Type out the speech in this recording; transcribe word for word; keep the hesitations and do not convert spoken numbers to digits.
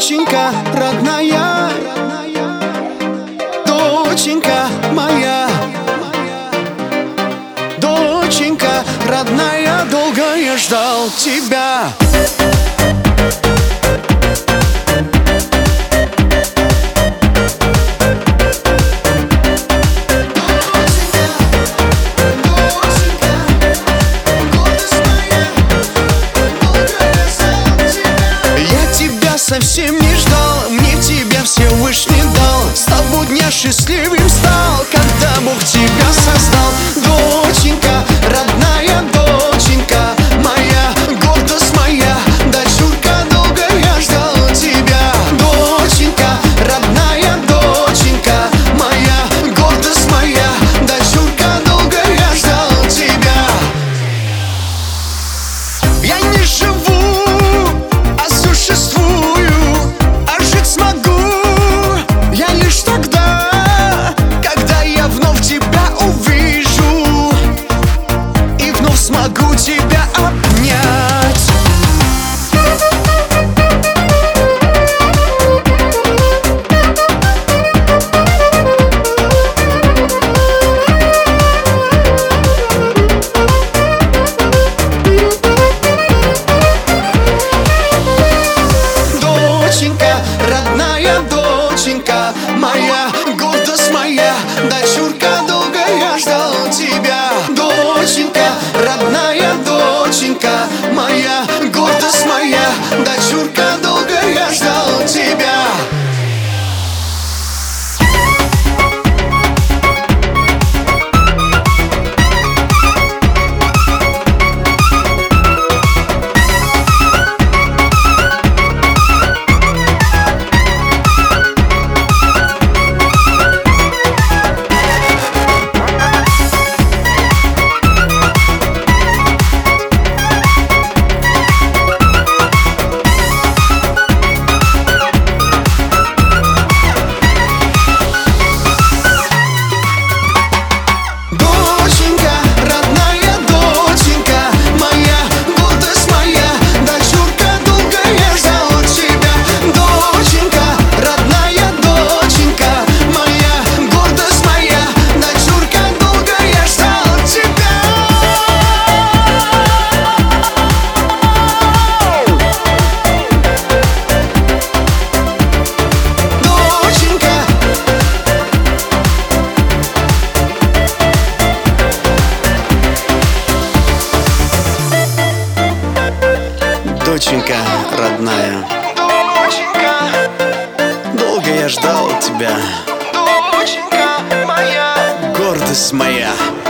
Доченька родная, доченька моя, доченька родная, долго я ждал тебя. Совсем не ждал, мне тебя Всевышний дал. С того дня счастливым стал, когда Бог тебя создал. Доченька родная, доченька моя, гордость моя, дочурка, долго я ждал тебя. Доченька родная, доченька моя, гордость моя, дочурка, долго я ждал тебя. Я не живу, а существую. Могу тебя обнять. Доченька родная, доченька моя, гордость моя, дочурка, долго я ждал тебя. Доченька родная, доченька моя, гордость моя, дочурка, долго я ждал тебя. Доченька родная, доченька, долго я ждал тебя. Доченька моя, гордость моя.